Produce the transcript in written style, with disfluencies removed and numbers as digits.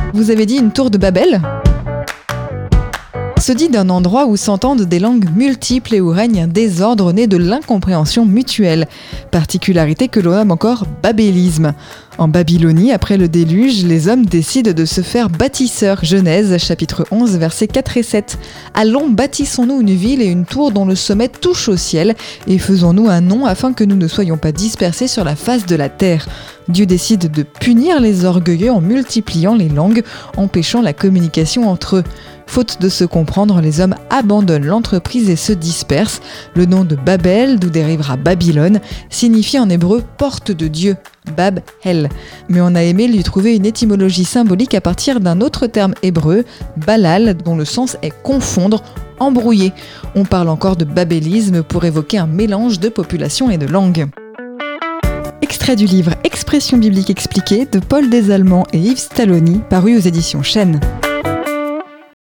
Vous avez dit une tour de Babel ? Se dit d'un endroit où s'entendent des langues multiples et où règne un désordre né de l'incompréhension mutuelle, particularité que l'on nomme encore babélisme. En Babylonie, après le déluge, les hommes décident de se faire bâtisseurs. Genèse, chapitre 11, versets 4 et 7. Allons, bâtissons-nous une ville et une tour dont le sommet touche au ciel, et faisons-nous un nom afin que nous ne soyons pas dispersés sur la face de la terre. Dieu décide de punir les orgueilleux en multipliant les langues, empêchant la communication entre eux. Faute de se comprendre, les hommes abandonnent l'entreprise et se dispersent. Le nom de Babel, d'où dérivera Babylone, signifie en hébreu « porte de Dieu », Bab-El. Mais on a aimé lui trouver une étymologie symbolique à partir d'un autre terme hébreu, Balal, dont le sens est confondre, embrouiller. On parle encore de babélisme pour évoquer un mélange de population et de langues. Extrait du livre Expression biblique expliquée de Paul Desallemands et Yves Stalloni, paru aux éditions Chênes.